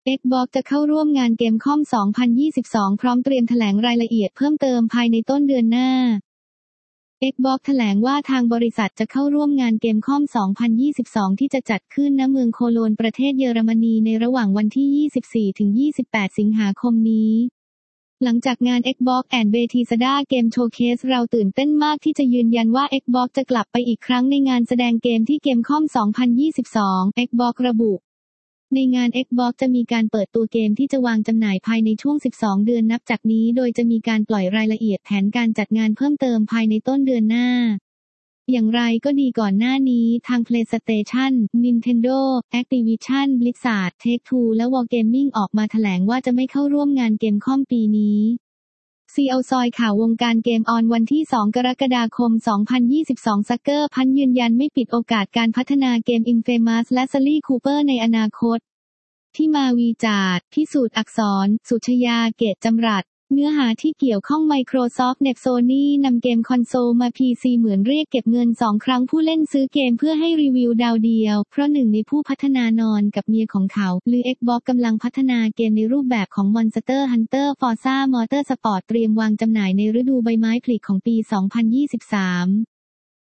Xbox จะเข้าร่วมงานเกมคอม 2022 พร้อมเตรียมแถลงรายละเอียดเพิ่มเติมภายในต้นเดือนหน้า Xbox แถลงว่าทางบริษัทจะเข้าร่วมงานเกมคอม 2022 ที่จะจัดขึ้นณเมืองโคโลนประเทศเยอรมนีในระหว่างวันที่ 24-28 สิงหาคมนี้ หลังจากงาน Xbox and Bethesda Game Showcase เราตื่นเต้นมากที่จะยืนยันว่า Xbox จะกลับไปอีกครั้งในงานแสดงเกมที่เกมคอม 2022 Xbox ระบุในงาน Xbox จะมีการเปิดตัวเกมที่จะวางจำหน่ายภายในช่วง 12 เดือนนับจากนี้โดยจะมีการปล่อยรายละเอียดแผนการจัดงานเพิ่มเติมภายในต้นเดือนหน้า อย่างไรก็ดีก่อนหน้านี้ทาง PlayStation, Nintendo, Activision Blizzard, Take-Two และ Wargaming ออกมาแถลงว่าจะไม่เข้าร่วมงานเกมคอมปีนี้CL ซอยข่าววงการเกมออนวันที่ 2 กรกฎาคม 2022 Sucker Punch ยืนยันไม่ปิดโอกาสการพัฒนาเกม Infamous และ Sly Cooper ในอนาคตที่มาวีจาดพิสูจน์อักษรสุชยาเกตจำรัดเนื้อหาที่เกี่ยวข้อง Microsoft เน็ต Sony นำเกมคอนโซลมา PC เหมือนเรียกเก็บเงิน2 ครั้งผู้เล่นซื้อเกมเพื่อให้รีวิวดาวเดียวเพราะหนึ่งในผู้พัฒนานอนกับเมียของเขาหรือ Xbox กำลังพัฒนาเกมในรูปแบบของ Monster Hunter Forza Motorsport เตรียมวางจำหน่ายในฤดูใบไม้ผลิของปี 2023